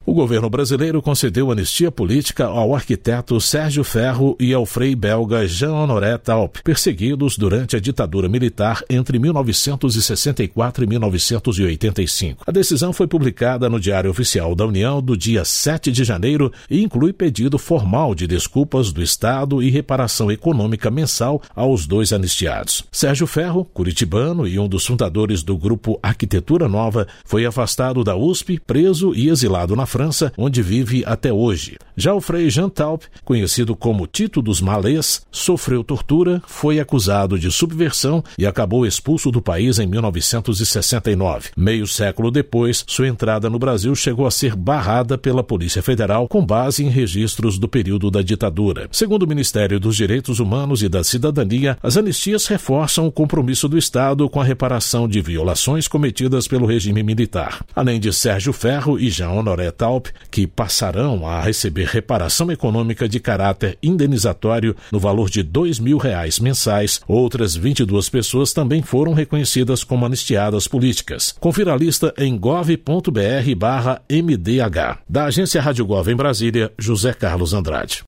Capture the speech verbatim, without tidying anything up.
O governo brasileiro concedeu anistia política ao arquiteto Sérgio Ferro e ao frei belga Jean-Honoré Talp, perseguidos durante a ditadura militar entre mil novecentos e sessenta e quatro e mil novecentos e oitenta e cinco. A decisão foi publicada no Diário Oficial da União do dia sete de janeiro e inclui pedido formal de desculpas do Estado e reparação econômica mensal aos dois anistiados. Sérgio Ferro, curitibano e um dos fundadores do grupo Arquitetura Nova, foi afastado da U S P, preso e exilado na França, onde vive até hoje. Já o frei Jean Talp, conhecido como Tito dos Malês, sofreu tortura, foi acusado de subversão e acabou expulso do país em mil novecentos e sessenta e nove. Meio século depois, sua entrada no Brasil chegou a ser barrada pela Polícia Federal com base em registros do período da ditadura. Segundo o Ministério dos Direitos Humanos e da Cidadania, as anistias reforçam o compromisso do Estado com a reparação de violações cometidas pelo regime militar. Além de Sérgio Ferro e Jean-Honoré Talp, que passarão a receber reparação econômica de caráter indenizatório no valor de dois mil reais mensais, outras vinte e duas pessoas também foram reconhecidas como anistiadas políticas. Confira a lista em gov ponto br barra M D H. Da Agência Rádio Gov em Brasília, José Carlos Andrade.